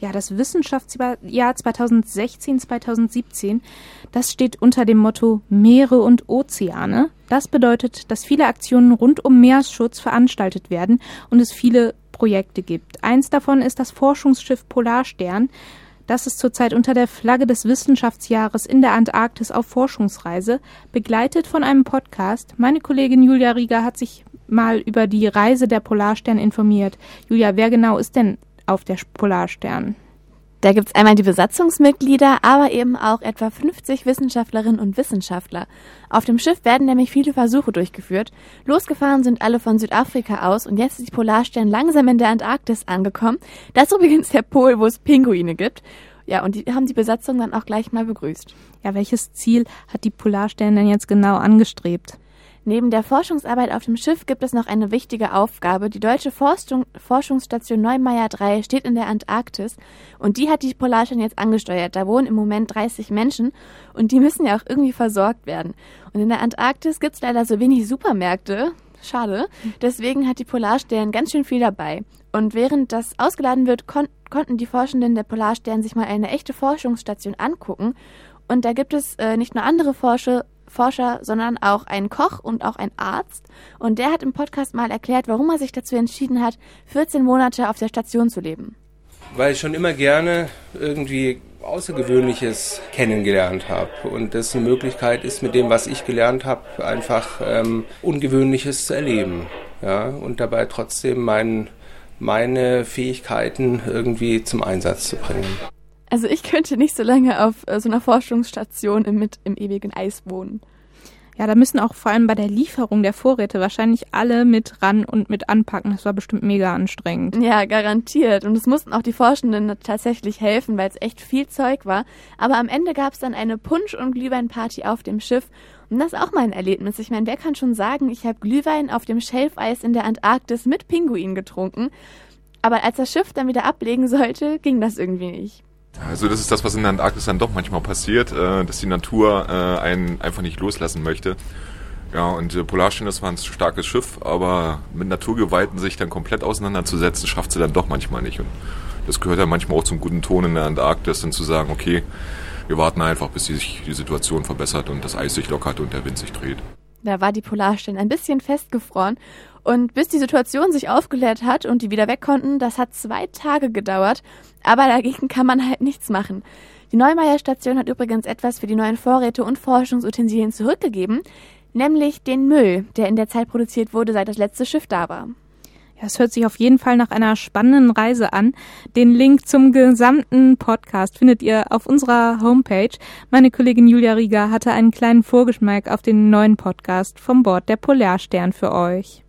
Ja, das Wissenschaftsjahr 2016-2017, das steht unter dem Motto Meere und Ozeane. Das bedeutet, dass viele Aktionen rund um Meeresschutz veranstaltet werden und es viele Projekte gibt. Eins davon ist das Forschungsschiff Polarstern. Das ist zurzeit unter der Flagge des Wissenschaftsjahres in der Antarktis auf Forschungsreise, begleitet von einem Podcast. Meine Kollegin Julia Rieger hat sich mal über die Reise der Polarstern informiert. Julia, wer genau ist denn auf der Polarstern? Da gibt es einmal die Besatzungsmitglieder, aber eben auch etwa 50 Wissenschaftlerinnen und Wissenschaftler. Auf dem Schiff werden nämlich viele Versuche durchgeführt. Losgefahren sind alle von Südafrika aus und jetzt ist die Polarstern langsam in der Antarktis angekommen. Das ist übrigens der Pol, wo es Pinguine gibt. Ja, und die haben die Besatzung dann auch gleich mal begrüßt. Ja, welches Ziel hat die Polarstern denn jetzt genau angestrebt? Neben der Forschungsarbeit auf dem Schiff gibt es noch eine wichtige Aufgabe. Die deutsche Forschungsstation Neumayer 3 steht in der Antarktis und die hat die Polarstern jetzt angesteuert. Da wohnen im Moment 30 Menschen und die müssen ja auch irgendwie versorgt werden. Und in der Antarktis gibt es leider so wenig Supermärkte. Schade. Deswegen hat die Polarstern ganz schön viel dabei. Und während das ausgeladen wird, konnten die Forschenden der Polarstern sich mal eine echte Forschungsstation angucken. Und da gibt es nicht nur andere Forscher, sondern auch einen Koch und auch einen Arzt. Und der hat im Podcast mal erklärt, warum er sich dazu entschieden hat, 14 Monate auf der Station zu leben. Weil ich schon immer gerne irgendwie Außergewöhnliches kennengelernt habe. Und das eine Möglichkeit ist, mit dem, was ich gelernt habe, einfach Ungewöhnliches zu erleben. Ja? Und dabei trotzdem meine Fähigkeiten irgendwie zum Einsatz zu bringen. Also ich könnte nicht so lange auf so einer Forschungsstation im ewigen Eis wohnen. Ja, da müssen auch vor allem bei der Lieferung der Vorräte wahrscheinlich alle mit ran und mit anpacken. Das war bestimmt mega anstrengend. Ja, garantiert. Und es mussten auch die Forschenden tatsächlich helfen, weil es echt viel Zeug war. Aber am Ende gab es dann eine Punsch- und Glühweinparty auf dem Schiff. Und das ist auch mal ein Erlebnis. Ich meine, wer kann schon sagen, ich habe Glühwein auf dem Schelfeis in der Antarktis mit Pinguinen getrunken. Aber als das Schiff dann wieder ablegen sollte, ging das irgendwie nicht. Also das ist das, was in der Antarktis dann doch manchmal passiert, dass die Natur einen einfach nicht loslassen möchte. Ja, und Polarstern, das war ein starkes Schiff, aber mit Naturgewalten sich dann komplett auseinanderzusetzen, schafft sie dann doch manchmal nicht. Und das gehört ja manchmal auch zum guten Ton in der Antarktis, dann zu sagen, okay, wir warten einfach, bis sich die Situation verbessert und das Eis sich lockert und der Wind sich dreht. Da war die Polarstern ein bisschen festgefroren. Und bis die Situation sich aufgeklärt hat und die wieder weg konnten, das hat 2 Tage gedauert. Aber dagegen kann man halt nichts machen. Die Neumayer-Station hat übrigens etwas für die neuen Vorräte und Forschungsutensilien zurückgegeben, nämlich den Müll, der in der Zeit produziert wurde, seit das letzte Schiff da war. Ja, es hört sich auf jeden Fall nach einer spannenden Reise an. Den Link zum gesamten Podcast findet ihr auf unserer Homepage. Meine Kollegin Julia Rieger hatte einen kleinen Vorgeschmack auf den neuen Podcast vom Bord der Polarstern für euch.